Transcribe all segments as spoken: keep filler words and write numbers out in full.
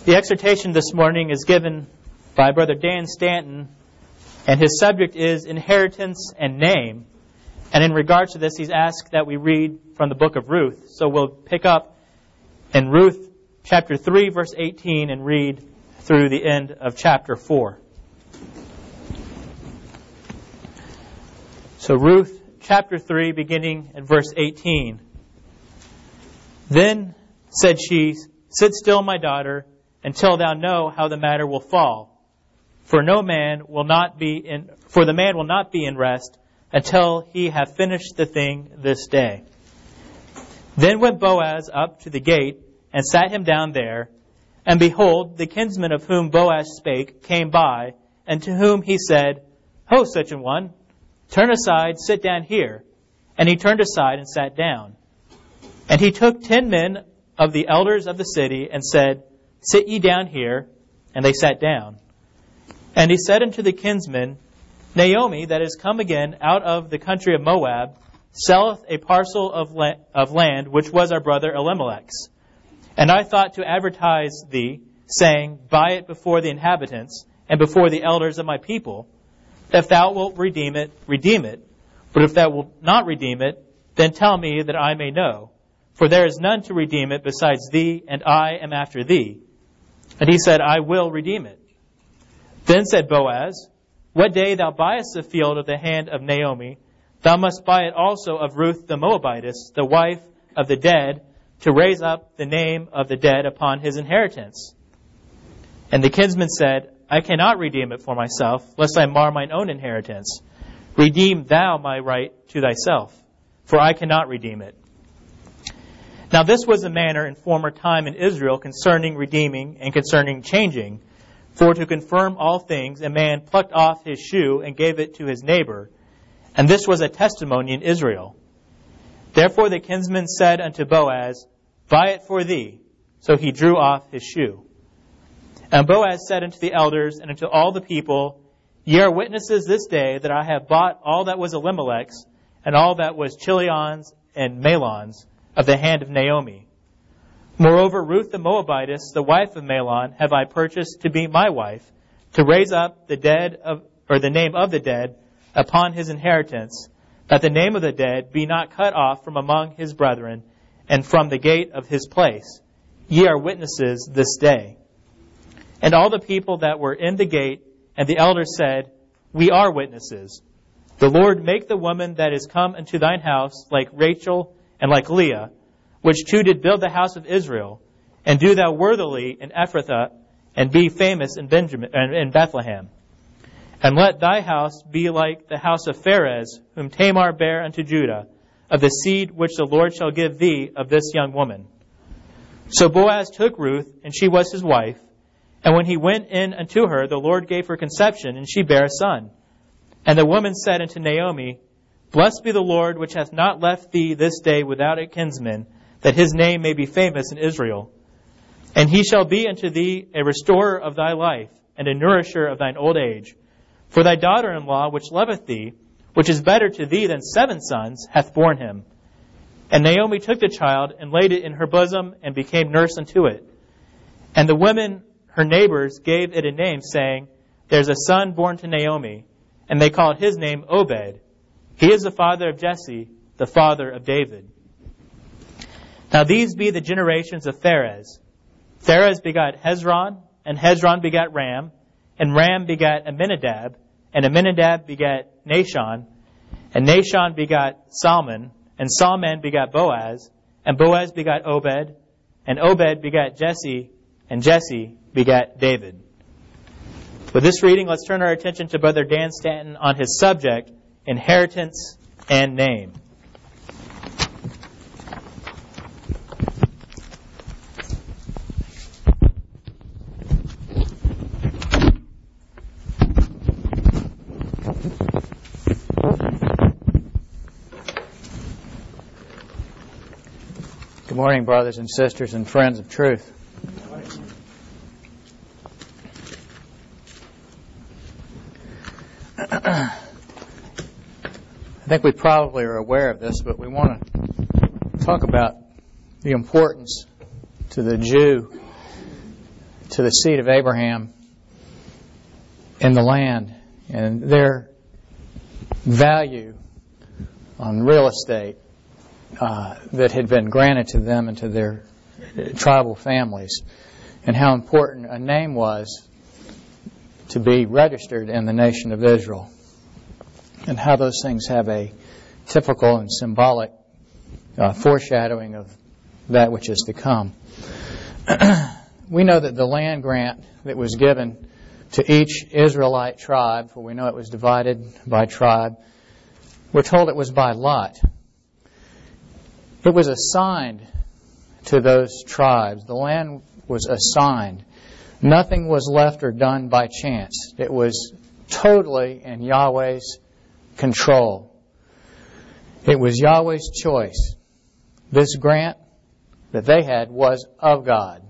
The exhortation this morning is given by Brother Dan Stanton, and his subject is inheritance and name. And in regards to this, he's asked that we read from the book of Ruth. So we'll pick up in Ruth chapter three, verse eighteen, and read through the end of chapter four. So Ruth chapter three, beginning at verse eighteen. Then said she, "Sit still, my daughter, until thou know how the matter will fall. For no man will not be in for the man will not be in rest until he have finished the thing this day." Then went Boaz up to the gate and sat him down there. And behold, the kinsman of whom Boaz spake came by, and to whom he said, "Ho, such an one, turn aside, sit down here." And he turned aside and sat down. And he took ten men of the elders of the city and said, "Sit ye down here." And they sat down. And he said unto the kinsman, "Naomi, that is come again out of the country of Moab, selleth a parcel of, la- of land which was our brother Elimelech's. And I thought to advertise thee, saying, Buy it before the inhabitants and before the elders of my people. If thou wilt redeem it, redeem it. But if thou wilt not redeem it, then tell me that I may know. For there is none to redeem it besides thee, and I am after thee." And he said, "I will redeem it." Then said Boaz, "What day thou buyest the field of the hand of Naomi, thou must buy it also of Ruth the Moabitess, the wife of the dead, to raise up the name of the dead upon his inheritance." And the kinsman said, "I cannot redeem it for myself, lest I mar mine own inheritance. Redeem thou my right to thyself, for I cannot redeem it." Now this was the manner in former time in Israel concerning redeeming and concerning changing. For to confirm all things, a man plucked off his shoe and gave it to his neighbor. And this was a testimony in Israel. Therefore the kinsman said unto Boaz, "Buy it for thee." So he drew off his shoe. And Boaz said unto the elders and unto all the people, "Ye are witnesses this day that I have bought all that was Elimelech's, and all that was Chilion's and Mahlon's, of the hand of Naomi. Moreover, Ruth the Moabitess, the wife of Mahlon, have I purchased to be my wife, to raise up the dead of, or the name of the dead upon his inheritance, that the name of the dead be not cut off from among his brethren, and from the gate of his place. Ye are witnesses this day." And all the people that were in the gate and the elders said, "We are witnesses. The Lord make the woman that is come into thine house like Rachel and like Leah, which two did build the house of Israel, and do thou worthily in Ephrathah, and be famous in Benjamin and in Bethlehem. And let thy house be like the house of Pharez, whom Tamar bare unto Judah, of the seed which the Lord shall give thee of this young woman." So Boaz took Ruth, and she was his wife. And when he went in unto her, the Lord gave her conception, and she bare a son. And the woman said unto Naomi, "Blessed be the Lord, which hath not left thee this day without a kinsman, that his name may be famous in Israel. And he shall be unto thee a restorer of thy life, and a nourisher of thine old age. For thy daughter-in-law, which loveth thee, which is better to thee than seven sons, hath borne him." And Naomi took the child, and laid it in her bosom, and became nurse unto it. And the women, her neighbors, gave it a name, saying, "There is a son born to Naomi." And they called his name Obed. He is the father of Jesse, the father of David. Now these be the generations of Pharez. Pharez begot Hezron, and Hezron begat Ram, and Ram begat Amminadab, and Amminadab begat Nahshon, and Nahshon begat Salmon, and Salmon begat Boaz, and Boaz begat Obed, and Obed begat Jesse, and Jesse begat David. With this reading, let's turn our attention to Brother Dan Stanton on his subject, inheritance and name. Good morning, brothers and sisters and friends of truth. I think we probably are aware of this, but we want to talk about the importance to the Jew to the seed of Abraham in the land and their value on real estate uh, that had been granted to them and to their tribal families, and how important a name was to be registered in the nation of Israel, and how those things have a typical and symbolic uh, foreshadowing of that which is to come. We know that the land grant that was given to each Israelite tribe, for we know it was divided by tribe, we're told it was by lot. It was assigned to those tribes. The land was assigned. Nothing was left or done by chance. It was totally in Yahweh's control. It was Yahweh's choice. This grant that they had was of God.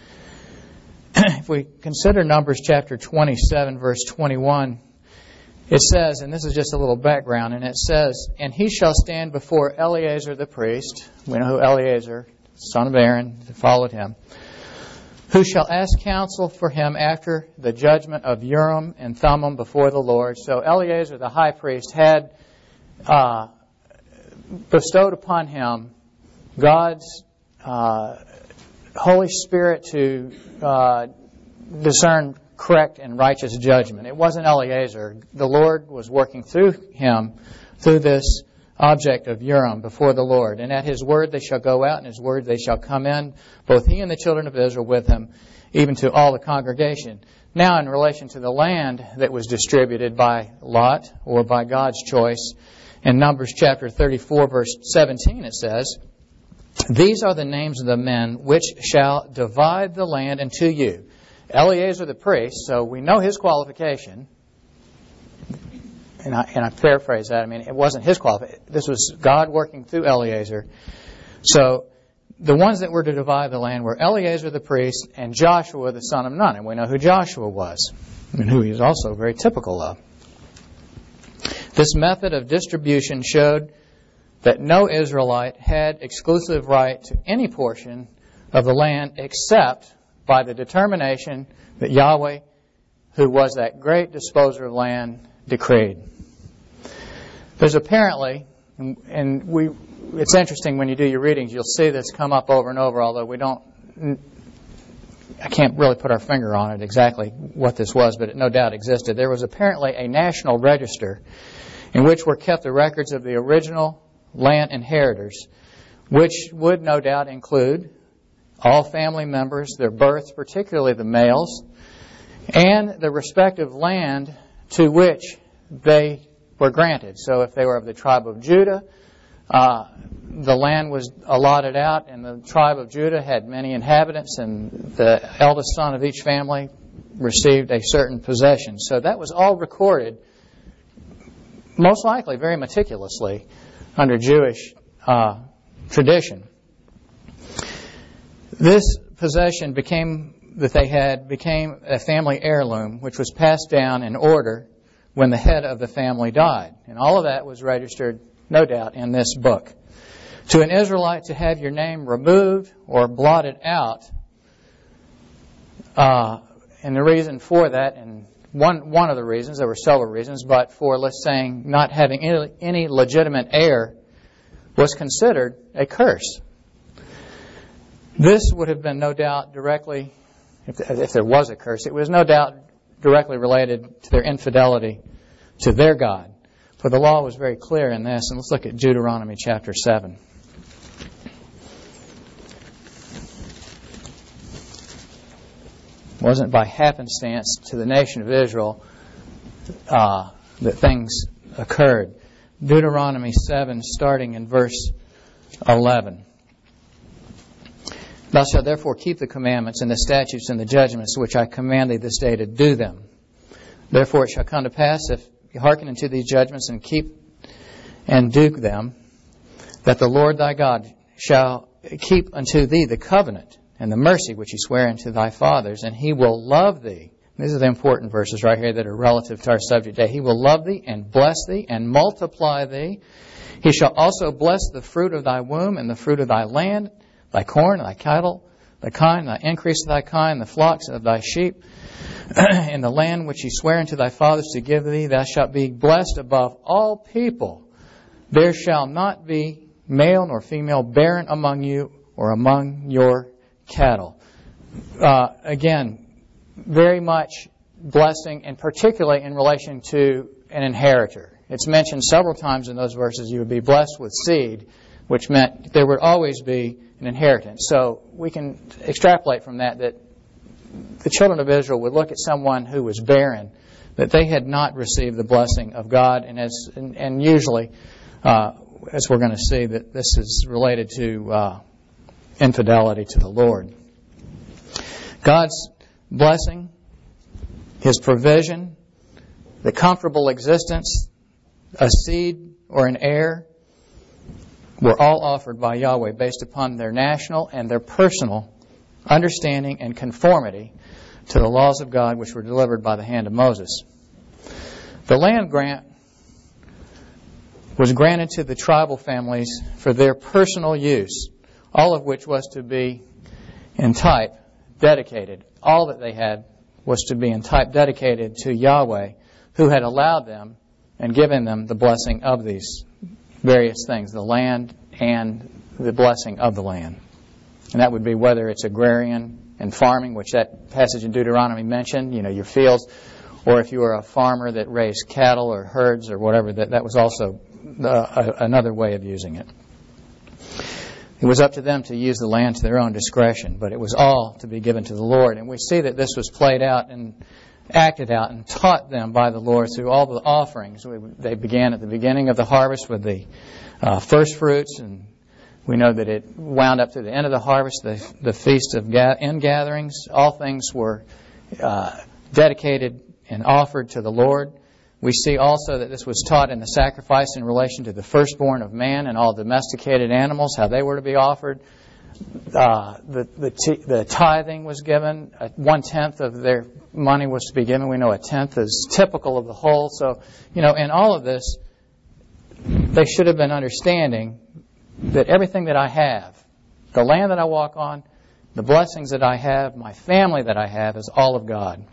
If we consider Numbers chapter twenty-seven, verse twenty-one, it says, and this is just a little background, and it says, "And he shall stand before Eleazar the priest," we know who Eleazar, son of Aaron, followed him, "who shall ask counsel for him after the judgment of Urim and Thummim before the Lord." So Eleazar the high priest had uh, bestowed upon him God's uh, Holy Spirit to uh, discern correct and righteous judgment. It wasn't Eleazar. The Lord was working through him, through this object of Urim before the Lord. "And at his word they shall go out, and his word they shall come in, both he and the children of Israel with him, even to all the congregation." Now, in relation to the land that was distributed by lot, or by God's choice, in Numbers chapter thirty-four, verse seventeen, it says, "These are the names of the men which shall divide the land unto you." Eleazar the priest, so we know his qualification. And I, and I paraphrase that. I mean, it wasn't his qualification. This was God working through Eleazar. So the ones that were to divide the land were Eleazar the priest and Joshua the son of Nun. And we know who Joshua was, and who he was also very typical of. This method of distribution showed that no Israelite had exclusive right to any portion of the land except by the determination that Yahweh, who was that great disposer of land, decreed. There's apparently, and we, it's interesting when you do your readings, you'll see this come up over and over, although we don't, I can't really put our finger on it exactly what this was, but it no doubt existed. There was apparently a national register in which were kept the records of the original land inheritors, which would no doubt include all family members, their births, particularly the males, and the respective land to which they were granted. So if they were of the tribe of Judah, uh, the land was allotted out, and the tribe of Judah had many inhabitants, and the eldest son of each family received a certain possession. So that was all recorded, most likely very meticulously, under Jewish uh, tradition. This possession became that they had became a family heirloom, which was passed down in order when the head of the family died. And all of that was registered, no doubt, in this book. To an Israelite to have your name removed or blotted out, uh, and the reason for that, and one one of the reasons, there were several reasons, but for, let's say, not having any, any legitimate heir, was considered a curse. This would have been no doubt directly, if, if there was a curse, it was no doubt directly related to their infidelity to their God. For the law was very clear in this. And let's look at Deuteronomy chapter seven. It wasn't by happenstance to the nation of Israel uh, that things occurred. Deuteronomy seven, starting in verse eleven. "Thou shalt therefore keep the commandments and the statutes and the judgments which I command thee this day to do them. Therefore it shall come to pass, if you hearken unto these judgments and keep and do them, that the Lord thy God shall keep unto thee the covenant and the mercy which he sware unto thy fathers, and he will love thee." These are the important verses right here that are relative to our subject today. "He will love thee and bless thee and multiply thee. He shall also bless the fruit of thy womb and the fruit of thy land, thy corn, thy cattle, thy kind, thy increase of thy kind, the flocks of thy sheep, in the land which he sware unto thy fathers to give thee. Thou shalt be blessed above all people. There shall not be male nor female barren among you or among your cattle. Uh, again, very much blessing, and particularly in relation to an inheritor. It's mentioned several times in those verses, you would be blessed with seed, which meant there would always be an inheritance. So we can extrapolate from that that the children of Israel would look at someone who was barren, that they had not received the blessing of God, and as and, and usually, uh, as we're going to see, that this is related to uh, infidelity to the Lord. God's blessing, His provision, the comfortable existence, a seed or an heir, were all offered by Yahweh based upon their national and their personal understanding and conformity to the laws of God which were delivered by the hand of Moses. The land grant was granted to the tribal families for their personal use, all of which was to be in type dedicated. All that they had was to be in type dedicated to Yahweh, who had allowed them and given them the blessing of these various things, the land and the blessing of the land. And that would be whether it's agrarian and farming, which that passage in Deuteronomy mentioned, you know, your fields, or if you were a farmer that raised cattle or herds or whatever, that, that was also uh, a, another way of using it. It was up to them to use the land to their own discretion, but it was all to be given to the Lord. And we see that this was played out and acted out and taught them by the Lord through all the offerings. They began at the beginning of the harvest with the uh, first fruits, and we know that it wound up to the end of the harvest, the, the feast of ga- ingatherings. All things were uh, dedicated and offered to the Lord. We see also that this was taught in the sacrifice in relation to the firstborn of man and all domesticated animals, how they were to be offered. Uh, the, the, t- the tithing was given. Uh, one-tenth of their money was to be given. We know a tenth is typical of the whole. So, you know, in all of this, they should have been understanding that everything that I have, the land that I walk on, the blessings that I have, my family that I have, is all of God.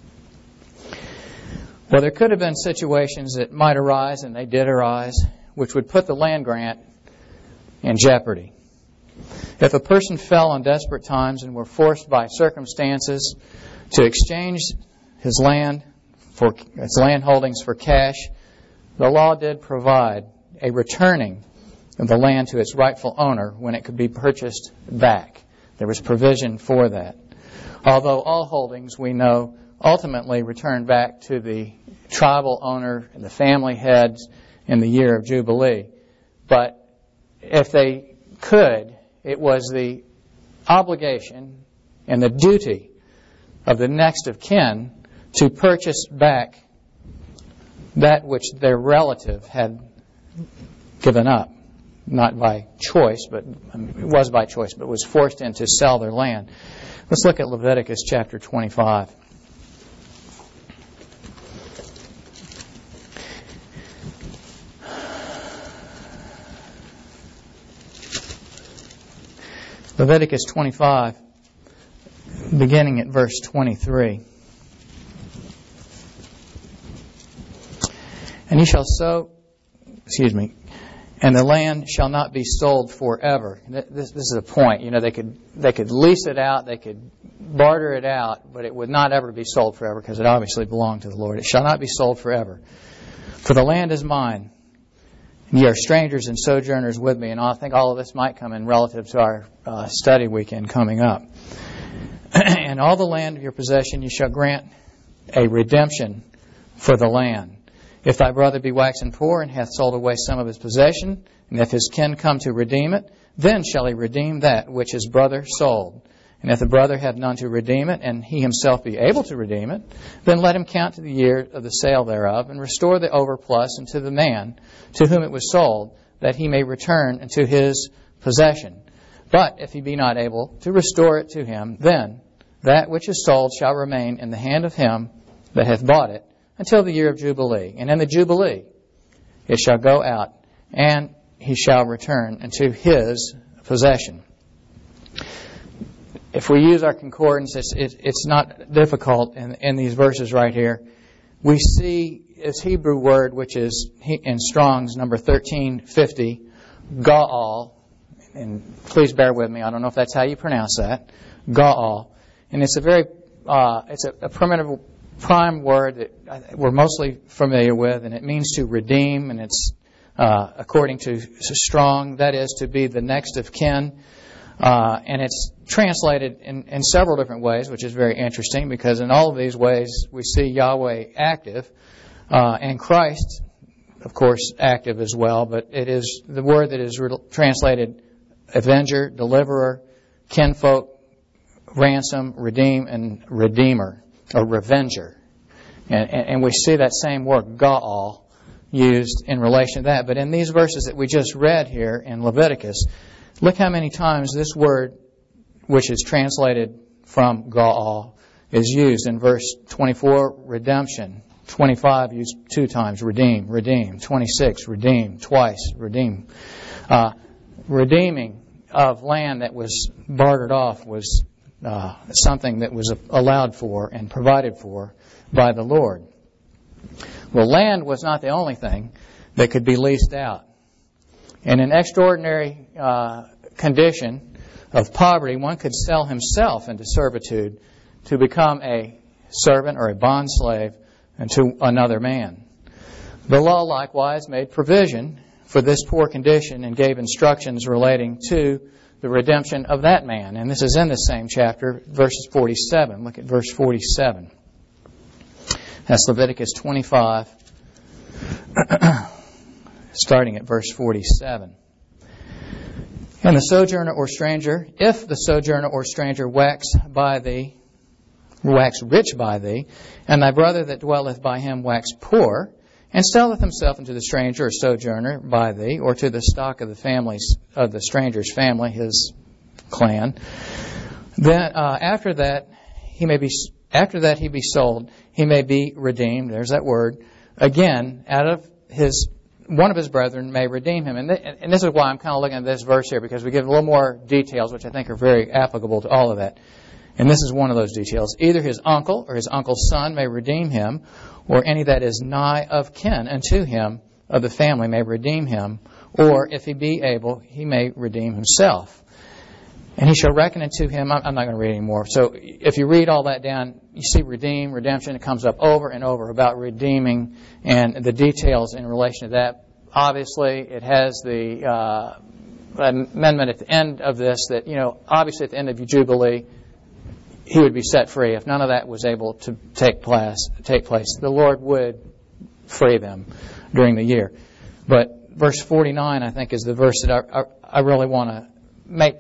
Well, there could have been situations that might arise, and they did arise, which would put the land grant in jeopardy. If a person fell on desperate times and were forced by circumstances to exchange his land for its land holdings for cash, the law did provide a returning of the land to its rightful owner when it could be purchased back. There was provision for that. Although all holdings, we know, ultimately returned back to the tribal owner and the family heads in the year of Jubilee. But if they could, it was the obligation and the duty of the next of kin to purchase back that which their relative had given up. Not by choice, but um, it was by choice, but was forced in to sell their land. Let's look at Leviticus chapter twenty-five. Leviticus twenty-five, beginning at verse twenty-three. And ye shall sow, excuse me, and the land shall not be sold forever. This, this is a point. You know, they could they could lease it out, they could barter it out, but it would not ever be sold forever because it obviously belonged to the Lord. It shall not be sold forever. For the land is mine, and ye are strangers and sojourners with me. And I think all of this might come in relative to our uh, study weekend coming up. And all the land of your possession ye shall grant a redemption for the land. If thy brother be waxen poor and hath sold away some of his possession, and if his kin come to redeem it, then shall he redeem that which his brother sold. And if the brother have none to redeem it, and he himself be able to redeem it, then let him count to the year of the sale thereof, and restore the overplus unto the man to whom it was sold, that he may return unto his possession. But if he be not able to restore it to him, then that which is sold shall remain in the hand of him that hath bought it, until the year of Jubilee. And in the Jubilee it shall go out, and he shall return unto his possession. if we use our concordance, it's, it, it's not difficult in, in these verses right here. We see this Hebrew word, which is in Strong's number thirteen fifty, Ga'al, and please bear with me, I don't know if that's how you pronounce that, Ga'al, and it's a very, uh, it's a, a primitive prime word that we're mostly familiar with, and it means to redeem, and it's, uh, according to Strong, that is to be the next of kin. Uh, and it's translated in, in several different ways, which is very interesting, because in all of these ways we see Yahweh active, uh, and Christ, of course, active as well, but it is the word that is re- translated avenger, deliverer, kinfolk, ransom, redeem, and redeemer, or revenger. And, and, and we see that same word, Ga'al, used in relation to that. But in these verses that we just read here in Leviticus, look how many times this word, which is translated from Ga'al, is used. In verse twenty-four, redemption. twenty-five, used two times, redeem, redeem. twenty-six, redeem, twice, redeem. Uh, redeeming of land that was bartered off was uh, something that was allowed for and provided for by the Lord. Well, land was not the only thing that could be leased out. In an extraordinary uh, condition of poverty, one could sell himself into servitude to become a servant or a bond slave to another man. The law likewise made provision for this poor condition and gave instructions relating to the redemption of that man. And this is in the same chapter, verses forty-seven. Look at verse forty-seven. That's Leviticus twenty-five, starting at verse forty-seven. And the sojourner or stranger, if the sojourner or stranger wax by thee, wax rich by thee, and thy brother that dwelleth by him wax poor, and selleth himself unto the stranger or sojourner by thee, or to the stock of the families of the stranger's family, his clan, then uh, after that he may be after that he be sold, he may be redeemed. There's that word again. Out of his one of his brethren may redeem him, and th- and this is why I'm kind of looking at this verse here, because we give a little more details, which I think are very applicable to all of that. And this is one of those details. Either his uncle or his uncle's son may redeem him, or any that is nigh of kin unto him of the family may redeem him, or if he be able, he may redeem himself. And he shall reckon unto him, I'm not going to read anymore. So if you read all that down, you see redeem, redemption. It comes up over and over about redeeming and the details in relation to that. Obviously, it has the uh, amendment at the end of this that, you know, obviously at the end of your Jubilee, he would be set free. If none of that was able to take place, take place, the Lord would free them during the year. But verse forty-nine, I think, is the verse that I, I, I really want to make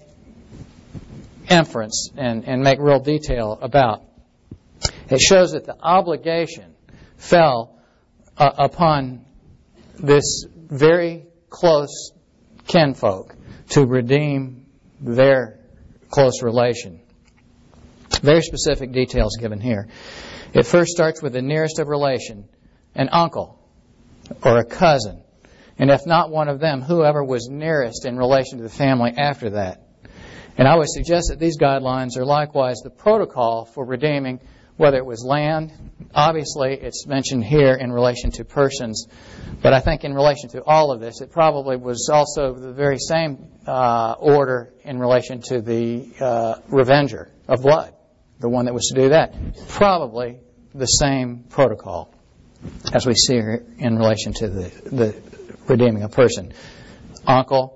inference and, and make real detail about. It shows that the obligation fell uh, upon this very close kinfolk to redeem their close relation. Very specific details given here. It first starts with the nearest of relation, an uncle or a cousin. And if not one of them, whoever was nearest in relation to the family after that. And I would suggest that these guidelines are likewise the protocol for redeeming, whether it was land. Obviously, it's mentioned here in relation to persons. But I think in relation to all of this, it probably was also the very same uh, order in relation to the uh, revenger of blood. The one that was to do that. Probably the same protocol as we see here in relation to the, the redeeming a person. Uncle,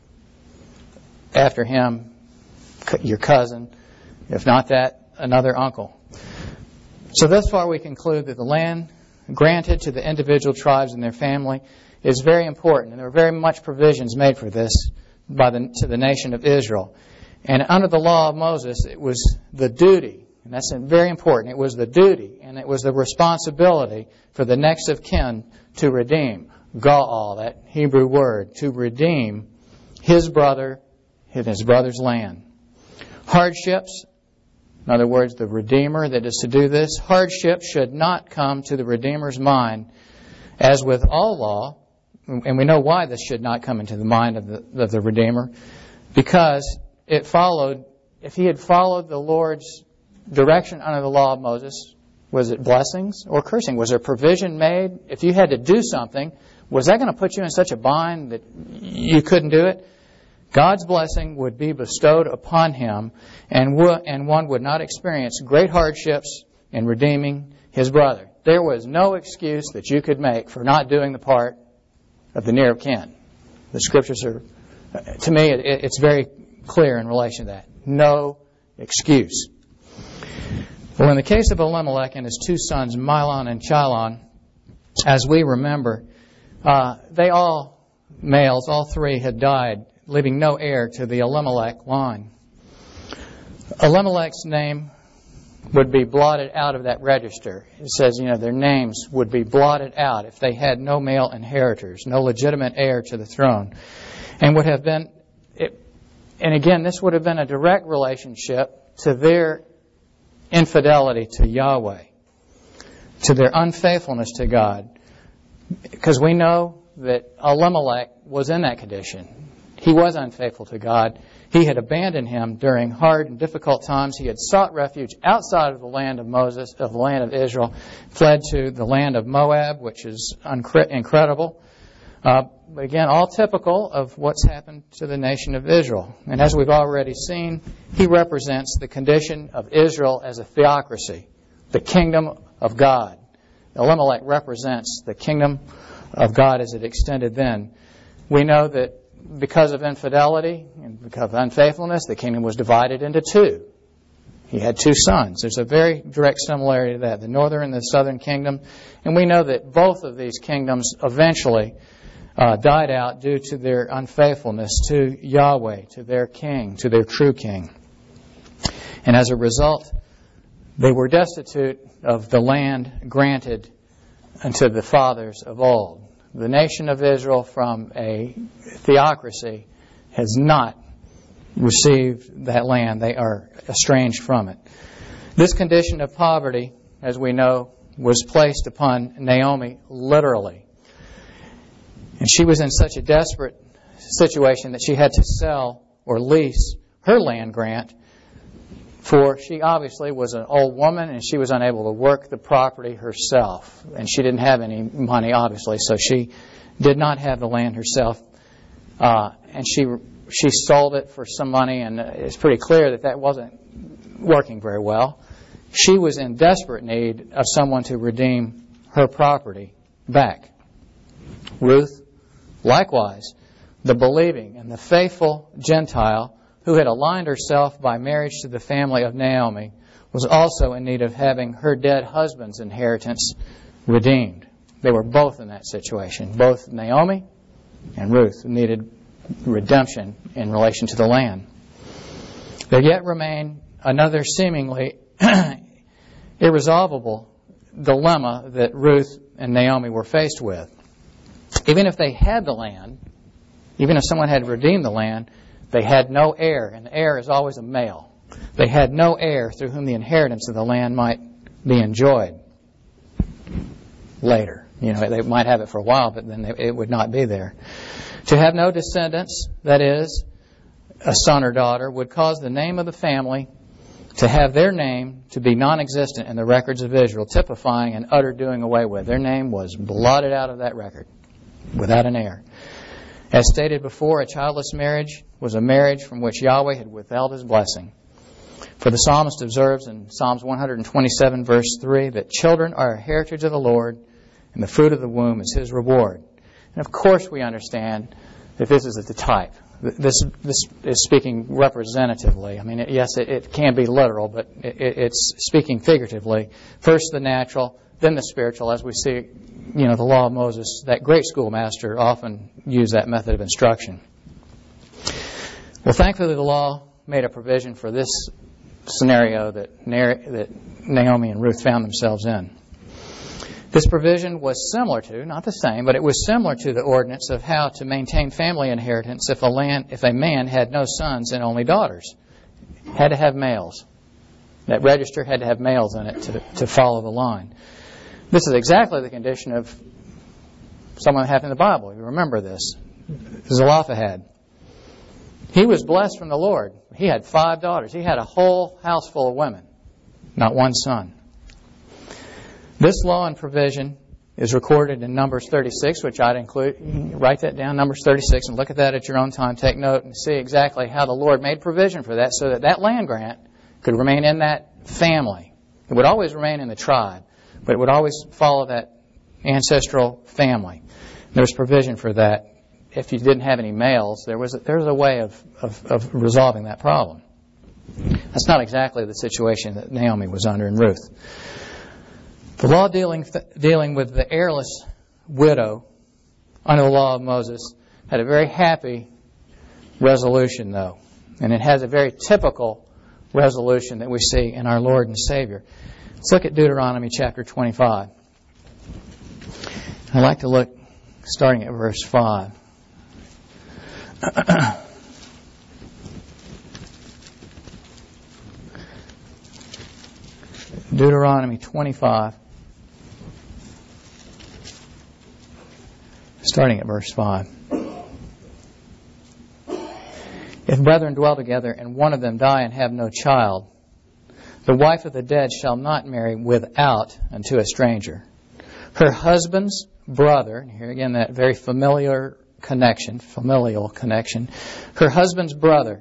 after him, your cousin, if not that, another uncle. So thus far we conclude that the land granted to the individual tribes and their family is very important, and there are very much provisions made for this by the, to the nation of Israel. And under the law of Moses, it was the duty, and that's very important, it was the duty and it was the responsibility for the next of kin to redeem. Ga'al, that Hebrew word, to redeem his brother in his brother's land. Hardships, in other words, the Redeemer that is to do this, hardship should not come to the Redeemer's mind, as with all law, and we know why this should not come into the mind of the, of the Redeemer, because it followed if he had followed the Lord's direction under the law of Moses, was it blessings or cursing? Was there provision made? If you had to do something, was that going to put you in such a bind that you couldn't do it? God's blessing would be bestowed upon him, and wo- and one would not experience great hardships in redeeming his brother. There was no excuse that you could make for not doing the part of the near of kin. The Scriptures are, to me, it, it's very clear in relation to that. No excuse. Well, in the case of Elimelech and his two sons, Mahlon and Chilion, as we remember, uh, they all, males, all three had died, leaving no heir to the Elimelech line. Elimelech's name would be blotted out of that register. It says, you know, their names would be blotted out if they had no male inheritors, no legitimate heir to the throne. And would have been, it, and again, this would have been a direct relationship to their infidelity to Yahweh, to their unfaithfulness to God. Because we know that Elimelech was in that condition. He was unfaithful to God. He had abandoned him during hard and difficult times. He had sought refuge outside of the land of Moses, of the land of Israel, fled to the land of Moab, which is uncre- incredible. Uh, but again, all typical of what's happened to the nation of Israel. And as we've already seen, he represents the condition of Israel as a theocracy, the kingdom of God. Elimelech represents the kingdom of God as it extended then. We know that because of infidelity and because of unfaithfulness, the kingdom was divided into two. He had two sons. There's a very direct similarity to that, the northern and the southern kingdom. And we know that both of these kingdoms eventually uh, died out due to their unfaithfulness to Yahweh, to their king, to their true king. And as a result, they were destitute of the land granted unto the fathers of old. The nation of Israel, from a theocracy, has not received that land. They are estranged from it. This condition of poverty, as we know, was placed upon Naomi literally. And she was in such a desperate situation that she had to sell or lease her land grant, for she obviously was an old woman and she was unable to work the property herself. And she didn't have any money, obviously, so she did not have the land herself. Uh, and she she sold it for some money, and it's pretty clear that that wasn't working very well. She was in desperate need of someone to redeem her property back. Ruth, likewise, the believing and the faithful Gentile who had aligned herself by marriage to the family of Naomi, was also in need of having her dead husband's inheritance redeemed. They were both in that situation. Both Naomi and Ruth needed redemption in relation to the land. There yet remained another seemingly irresolvable dilemma that Ruth and Naomi were faced with. Even if they had the land, even if someone had redeemed the land, they had no heir, and the heir is always a male. They had no heir through whom the inheritance of the land might be enjoyed later. You know, they might have it for a while, but then they, it would not be there. To have no descendants, that is, a son or daughter, would cause the name of the family to have their name to be non-existent in the records of Israel, typifying an utter doing away with. Their name was blotted out of that record without an heir. As stated before, a childless marriage was a marriage from which Yahweh had withheld His blessing. For the psalmist observes in Psalms one twenty-seven, verse three, that children are a heritage of the Lord, and the fruit of the womb is His reward. And of course we understand that this is the type. This, this is speaking representatively. I mean, it, yes, it, it can be literal, but it, it's speaking figuratively. First the natural, then the spiritual, as we see, you know, the law of Moses. That great schoolmaster often used that method of instruction. Well, thankfully the law made a provision for this scenario that, that Naomi and Ruth found themselves in. This provision was similar to, not the same, but it was similar to the ordinance of how to maintain family inheritance if a land, if a man had no sons and only daughters. Had to have males. That register had to have males in it to, to follow the line. This is exactly the condition of someone that happened in the Bible. You remember this. Zelophehad. He was blessed from the Lord. He had five daughters. He had a whole house full of women, not one son. This law and provision is recorded in Numbers thirty-six, which I'd include. Write that down, Numbers thirty-six, and look at that at your own time. Take note and see exactly how the Lord made provision for that so that that land grant could remain in that family. It would always remain in the tribe, but it would always follow that ancestral family. There was provision for that. If you didn't have any males, there was a, there was a way of, of, of resolving that problem. That's not exactly the situation that Naomi was under in Ruth. The law dealing dealing with the heirless widow under the law of Moses had a very happy resolution, though. And it has a very typical resolution that we see in our Lord and Savior. Let's look at Deuteronomy chapter twenty-five. I'd like to look starting at verse five. Deuteronomy twenty-five, starting at verse five. If brethren dwell together, and one of them die and have no child, the wife of the dead shall not marry without unto a stranger. Her husband's brother, and here again that very familiar connection, familial connection, her husband's brother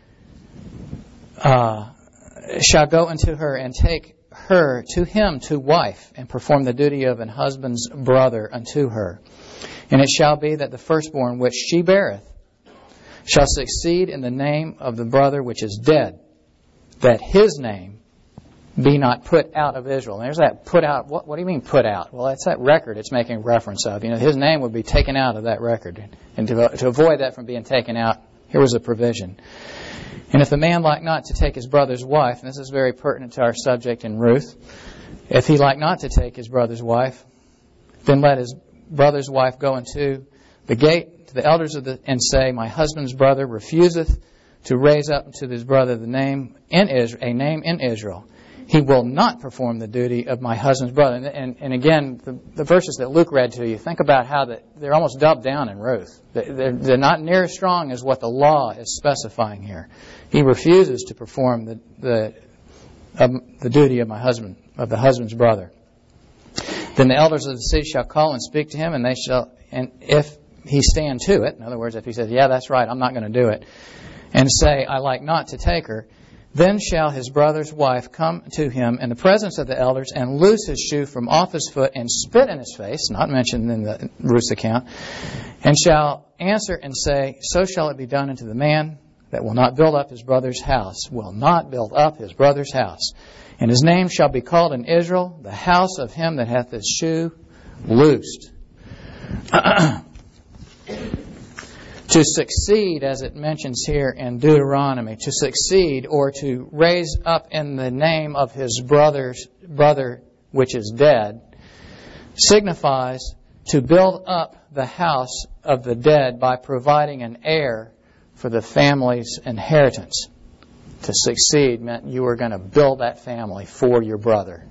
uh, shall go unto her and take her to him to wife, and perform the duty of an husband's brother unto her. And it shall be that the firstborn which she beareth shall succeed in the name of the brother which is dead, that his name be not put out of Israel. And there's that put out. What, what do you mean put out? Well, that's that record it's making reference of. You know, his name would be taken out of that record. And to, to avoid that from being taken out, here was a provision. And if a man like not to take his brother's wife, and this is very pertinent to our subject in Ruth, if he like not to take his brother's wife, then let his brother's wife go into the gate to the elders of the and say, my husband's brother refuseth to raise up to his brother the name in Israel, a name in Israel. He will not perform the duty of my husband's brother. And, and, and again, the, the verses that Luke read to you, think about how the, they're almost dubbed down in Ruth. They're, they're not near as strong as what the law is specifying here. He refuses to perform the the, um, the duty of my husband, of the husband's brother. Then the elders of the city shall call and speak to him, and they shall, and if he stand to it, in other words, if he says, yeah, that's right, I'm not going to do it, and say, I like not to take her, then shall his brother's wife come to him in the presence of the elders and loose his shoe from off his foot and spit in his face, not mentioned in the Ruth's account, and shall answer and say, so shall it be done unto the man that will not build up his brother's house, will not build up his brother's house. And his name shall be called in Israel, the house of him that hath his shoe loosed. To succeed, as it mentions here in Deuteronomy, to succeed or to raise up in the name of his brother's brother which is dead, signifies to build up the house of the dead by providing an heir for the family's inheritance. To succeed meant you were going to build that family for your brother.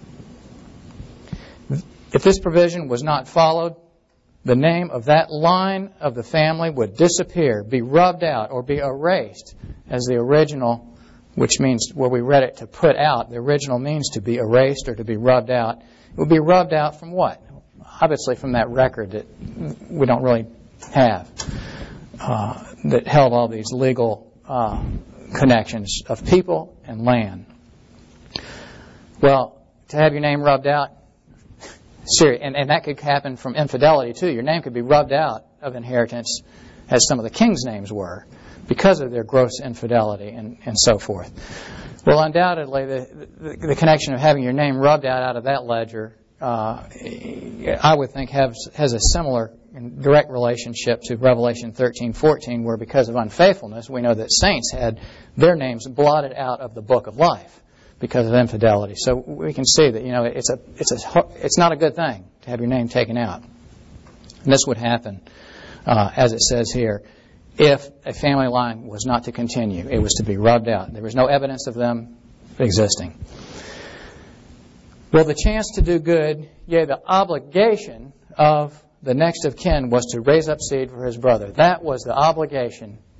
If this provision was not followed, the name of that line of the family would disappear, be rubbed out, or be erased, as the original, which means where we read it to put out, the original means to be erased or to be rubbed out. It would be rubbed out from what? Obviously from that record that we don't really have, uh, that held all these legal uh, connections of people and land. Well, to have your name rubbed out, serious, and, and that could happen from infidelity too. Your name could be rubbed out of inheritance, as some of the kings' names were, because of their gross infidelity and, and so forth. Well, undoubtedly, the, the, the connection of having your name rubbed out out of that ledger, uh, I would think has, has a similar and direct relationship to Revelation thirteen fourteen, where because of unfaithfulness, we know that saints had their names blotted out of the book of life because of infidelity. So we can see that, you know, it's a it's a it's not a good thing to have your name taken out. And this would happen, uh, as it says here, if a family line was not to continue. It was to be rubbed out. There was no evidence of them existing. Well, the chance to do good, yea, the obligation of the next of kin was to raise up seed for his brother. That was the obligation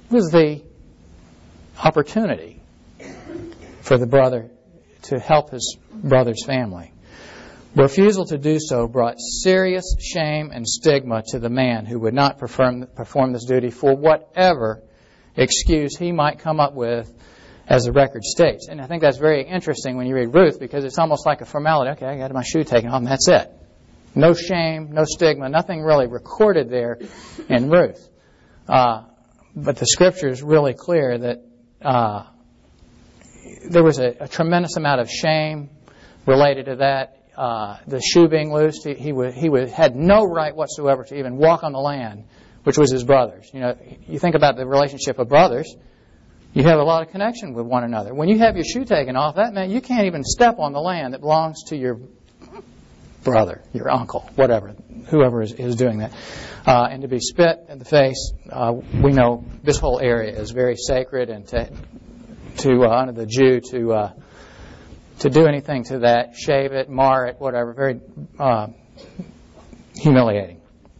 was the opportunity for the brother to help his brother's family. Refusal to do so brought serious shame and stigma to the man who would not perform, perform this duty for whatever excuse he might come up with, as the record states. And I think that's very interesting when you read Ruth, because it's almost like a formality. Okay, I got my shoe taken off, and that's it. No shame, no stigma, nothing really recorded there in Ruth. Uh, but the Scripture is really clear that uh, there was a, a tremendous amount of shame related to that. Uh, the shoe being loosed, he, he, would, he would, had no right whatsoever to even walk on the land, which was his brother's. You know, you think about the relationship of brothers, you have a lot of connection with one another. When you have your shoe taken off, that meant you can't even step on the land that belongs to your brother, your uncle, whatever, whoever is, is doing that. Uh, and to be spit in the face, uh, we know this whole area is very sacred, and to, to uh, under the Jew to uh, to do anything to that, shave it, mar it, whatever, very uh, humiliating.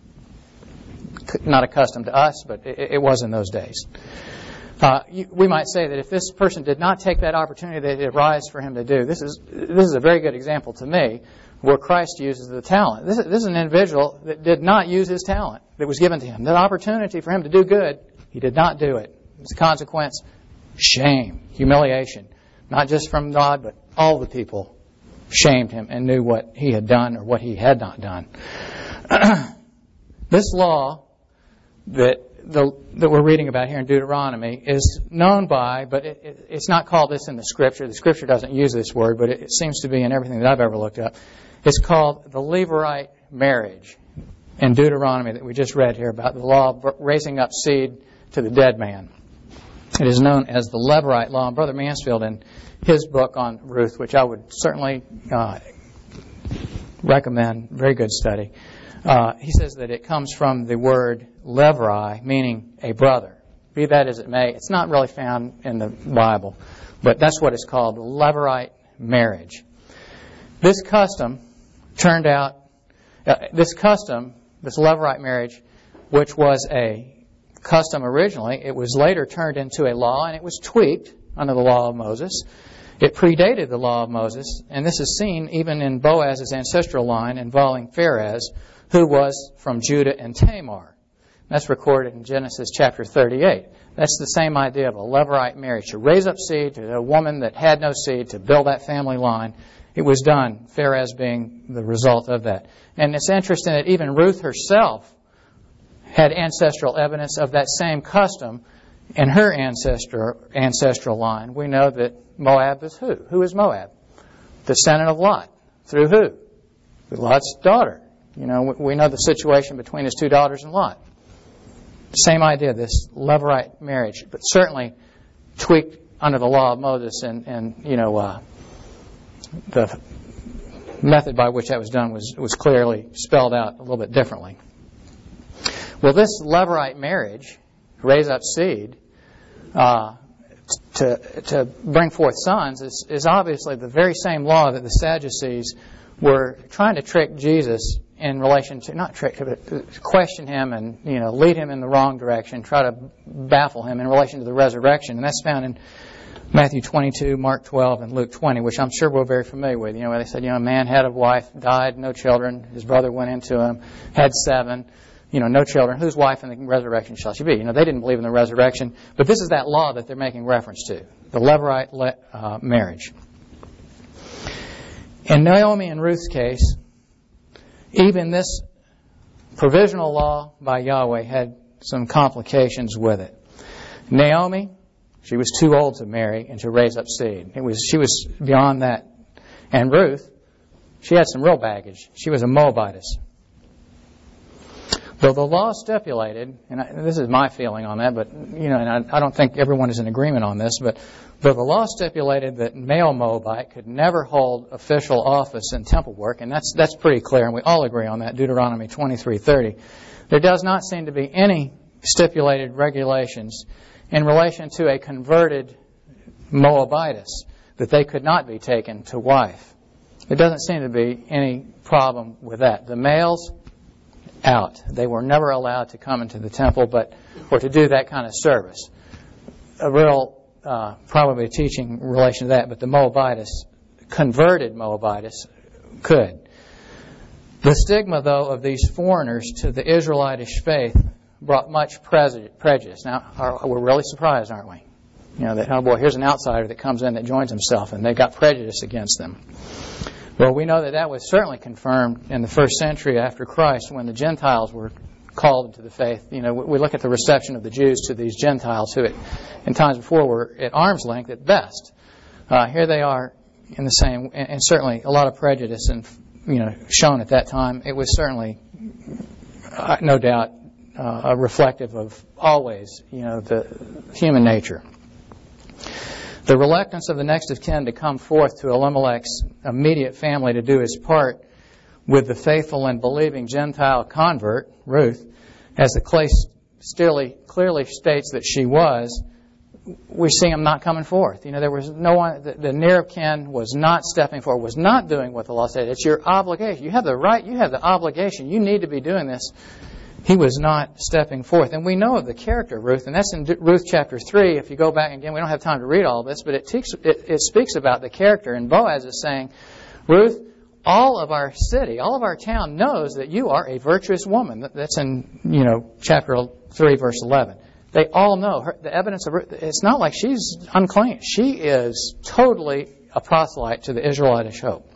Not accustomed to us, but it, it was in those days. Uh, you, we might say that if this person did not take that opportunity that it arose for him to do, this is this is a very good example to me where Christ uses the talent. This is, this is an individual that did not use his talent that was given to him. That opportunity for him to do good, he did not do it. As a consequence, shame, humiliation, not just from God, but all the people shamed him and knew what he had done or what he had not done. This law that the, that we're reading about here in Deuteronomy is known by, but it, it, it's not called this in the Scripture. The Scripture doesn't use this word, but it, it seems to be in everything that I've ever looked up. It's called the Levirate marriage in Deuteronomy that we just read here about the law of raising up seed to the dead man. It is known as the Levirate law. And Brother Mansfield, in his book on Ruth, which I would certainly uh, recommend, very good study, uh, he says that it comes from the word Levi, meaning a brother. Be that as it may, it's not really found in the Bible, but that's what it's called, the Levirate marriage. This custom turned out, uh, this custom, this Levirate marriage, which was a custom originally, it was later turned into a law, and it was tweaked under the law of Moses. It predated the law of Moses, and this is seen even in Boaz's ancestral line involving Pharez, who was from Judah and Tamar. That's recorded in Genesis chapter thirty-eight. That's the same idea of a Levirate marriage, to raise up seed to a woman that had no seed, to build that family line. It was done, Pharez being the result of that. And it's interesting that even Ruth herself had ancestral evidence of that same custom in her ancestor, ancestral line. We know that Moab is who? Who is Moab? Descendant of Lot. Through who? Through Lot's daughter. You know, we know the situation between his two daughters and Lot. Same idea, this Levirate marriage, but certainly tweaked under the law of Moses, and, and you know, uh, the method by which that was done was, was clearly spelled out a little bit differently. Well, this Levirate marriage, raise up seed, uh, to to bring forth sons, is, is obviously the very same law that the Sadducees were trying to trick Jesus in relation to, not trick, but question him and, you know, lead him in the wrong direction, try to baffle him in relation to the resurrection. And that's found in Matthew twenty-two, Mark twelve, and Luke twenty, which I'm sure we're very familiar with. You know, where they said, you know, a man had a wife, died, no children. His brother went into him, had seven, you know, no children. Whose wife in the resurrection shall she be? You know, they didn't believe in the resurrection. But this is that law that they're making reference to, the Levirate le- uh, marriage. In Naomi and Ruth's case, even this provisional law by Yahweh had some complications with it. Naomi, she was too old to marry and to raise up seed. It was she was beyond that. And Ruth, she had some real baggage. She was a Moabitess. Though the law stipulated, and I, this is my feeling on that, but you know, and I, I don't think everyone is in agreement on this, but though the law stipulated that male Moabite could never hold official office in temple work, and that's that's pretty clear, and we all agree on that, Deuteronomy twenty-three thirty, there does not seem to be any stipulated regulations in relation to a converted Moabitess that they could not be taken to wife. There doesn't seem to be any problem with that. The males, out. They were never allowed to come into the temple, but or to do that kind of service. a real, uh, probably a teaching in relation to that, but the Moabites, converted Moabites, could. The stigma, though, of these foreigners to the Israelitish faith brought much prejudice. Now, are, we're really surprised, aren't we? You know, that, oh boy, here's an outsider that comes in that joins himself, and they've got prejudice against them. Well, we know that that was certainly confirmed in the first century after Christ when the Gentiles were called into the faith. You know, we look at the reception of the Jews to these Gentiles who, at, in times before, were at arm's length at best. Uh, here they are in the same, and, and certainly a lot of prejudice and you know shown at that time. It was certainly, uh, no doubt, uh, reflective of always, you know, the human nature. The reluctance of the next of kin to come forth to Elimelech's immediate family to do his part with the faithful and believing Gentile convert, Ruth, as the case clearly, clearly states that she was, we see him not coming forth. You know, there was no one, the, the near of kin was not stepping forward, was not doing what the law said. It's your obligation. You have the right, you have the obligation. You need to be doing this. He was not stepping forth. And we know of the character of Ruth, and that's in Ruth chapter three. If you go back again, we don't have time to read all of this, but it, teaks, it, it speaks about the character. And Boaz is saying, Ruth, all of our city, all of our town knows that you are a virtuous woman. That's in, you know, chapter three, verse eleven. They all know. Her, the evidence of Ruth, it's not like she's unclean. She is totally a proselyte to the Israelitish hope.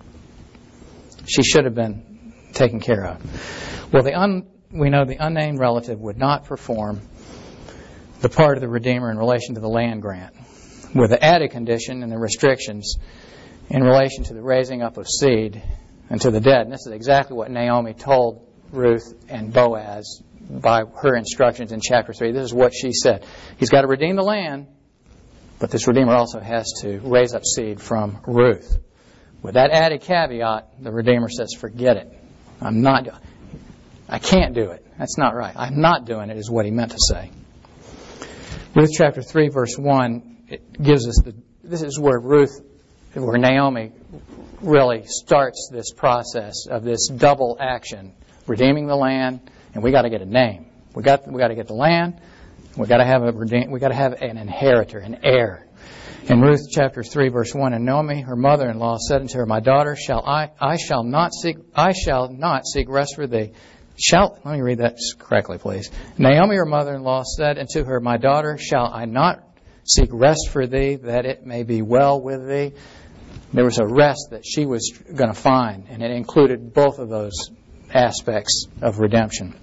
She should have been taken care of. Well, the un... we know the unnamed relative would not perform the part of the Redeemer in relation to the land grant, with the added condition and the restrictions in relation to the raising up of seed unto the dead. And this is exactly what Naomi told Ruth and Boaz by her instructions in chapter three. This is what she said. He's got to redeem the land, but this Redeemer also has to raise up seed from Ruth. With that added caveat, the Redeemer says, forget it. I'm not... I can't do it. That's not right. I'm not doing it is what he meant to say. Ruth chapter three, verse one, it gives us the, this is where Ruth, where Naomi really starts this process of this double action, redeeming the land, and we got to get a name. We got we got to get the land. We got to have a redeem, we got to have an inheritor, an heir. In Ruth chapter three, verse one, and Naomi, her mother-in-law, said unto her, My daughter, shall I I shall not seek I shall not seek rest for thee. Shall, let me read that correctly, please. Naomi, her mother-in-law, said unto her, My daughter, shall I not seek rest for thee, that it may be well with thee? There was a rest that she was going to find, and it included both of those aspects of redemption.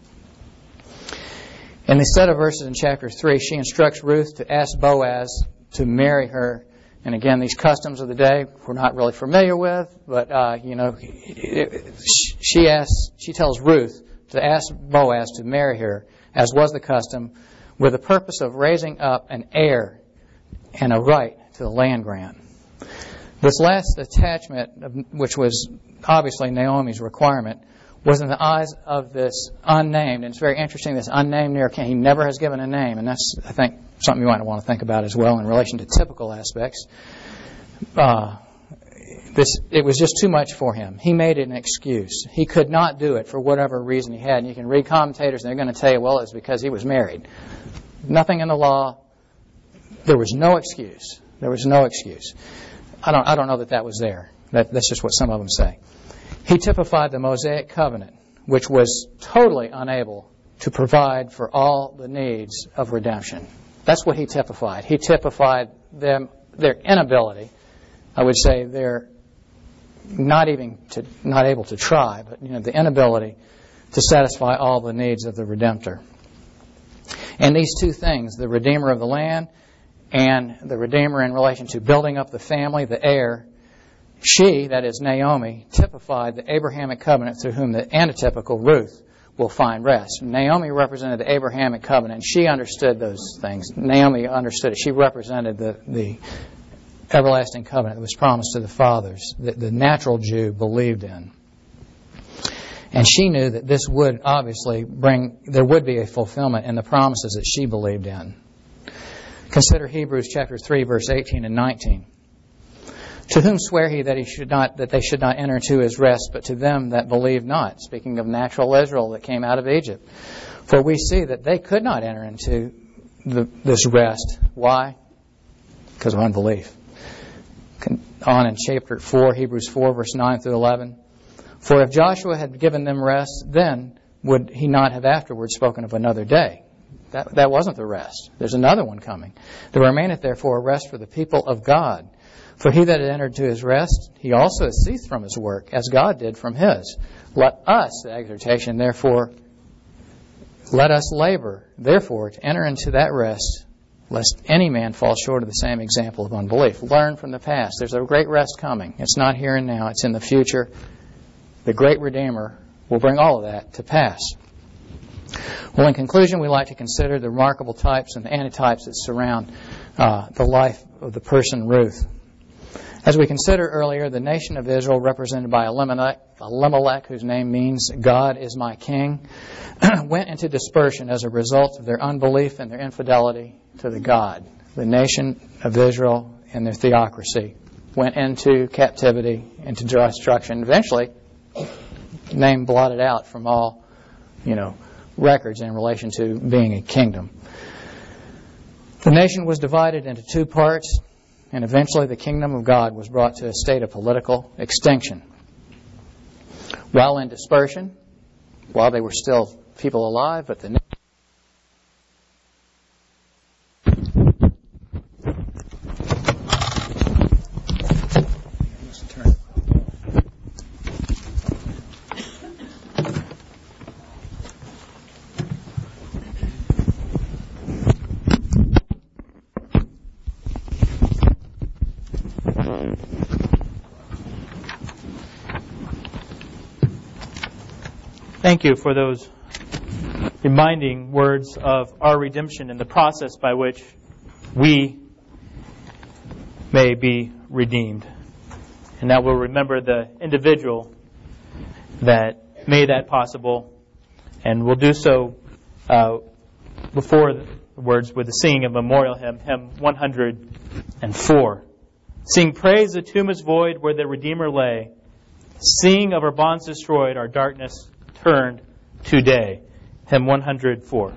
In the set of verses in chapter three, she instructs Ruth to ask Boaz to marry her. And again, these customs of the day we're not really familiar with, but, uh, you know, she asks, she tells Ruth to ask Boaz to marry her, as was the custom, with the purpose of raising up an heir and a right to the land grant. This last attachment, which was obviously Naomi's requirement, was in the eyes of this unnamed, and it's very interesting, this unnamed near kin. He never has given a name, and that's, I think, something you might want to think about as well in relation to typical aspects. Uh, This, it was just too much for him. He made it an excuse. He could not do it for whatever reason he had. And you can read commentators, and they're going to tell you, well, it's because he was married. Nothing in the law. There was no excuse. There was no excuse. I don't, I don't know that that was there. That, that's just what some of them say. He typified the Mosaic covenant, which was totally unable to provide for all the needs of redemption. That's what he typified. He typified them, their inability, I would say their not even to, not able to try, but you know, the inability to satisfy all the needs of the Redemptor. And these two things, the Redeemer of the land and the Redeemer in relation to building up the family, the heir, she, that is Naomi, typified the Abrahamic covenant through whom the antitypical Ruth will find rest. Naomi represented the Abrahamic covenant. She understood those things. Naomi understood it. She represented the, the everlasting covenant that was promised to the fathers, that the natural Jew believed in. And she knew that this would obviously bring, there would be a fulfillment in the promises that she believed in. Consider Hebrews chapter three, verse eighteen and nineteen. To whom sware he that he should not, that they should not enter into his rest, but to them that believe not? Speaking of natural Israel that came out of Egypt. For we see that they could not enter into the, this rest. Why? Because of unbelief. On in chapter four, Hebrews four, verse nine through eleven. For if Joshua had given them rest, then would he not have afterwards spoken of another day? That, that wasn't the rest. There's another one coming. There remaineth therefore a rest for the people of God. For he that had entered to his rest, he also has ceased from his work, as God did from his. Let us, the exhortation, therefore, let us labor, therefore, to enter into that rest, lest any man fall short of the same example of unbelief. Learn from the past. There's a great rest coming. It's not here and now. It's in the future. The great Redeemer will bring all of that to pass. Well, in conclusion, we like to consider the remarkable types and antitypes that surround uh, the life of the person Ruth. As we considered earlier, the nation of Israel, represented by Elimelech, Elimelech, whose name means God is my king, went into dispersion as a result of their unbelief and their infidelity to the God. The nation of Israel and their theocracy went into captivity, into destruction. Eventually, name blotted out from all, you know, records in relation to being a kingdom. The nation was divided into two parts, and eventually the kingdom of God was brought to a state of political extinction. While in dispersion, while they were still people alive, but the Thank you for those reminding words of our redemption and the process by which we may be redeemed. And that we'll remember the individual that made that possible, and we'll do so uh, before the words with the singing of memorial hymn, hymn one hundred four. Sing praise, the tomb is void where the Redeemer lay. Sing of our bonds destroyed, our darkness turned to day. Hymn one hundred four.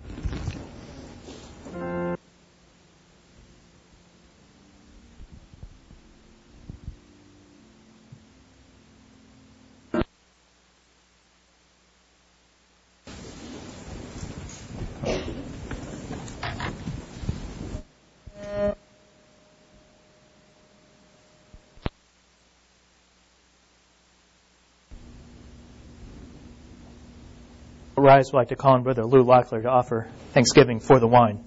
Rise, would like to call on Brother Lou Locklear to offer thanksgiving for the wine.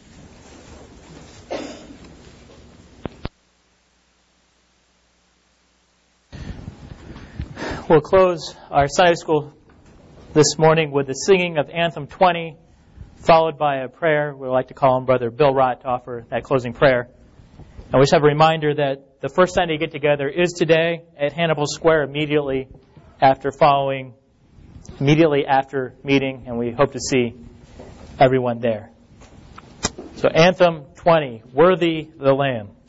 We'll close our Sunday school this morning with the singing of Anthem twenty, followed by a prayer. We'd like to call on Brother Bill Rott to offer that closing prayer. And we just have a reminder that the first Sunday get together is today at Hannibal Square immediately after following immediately after meeting, and we hope to see everyone there. So Anthem twenty, Worthy the Lamb.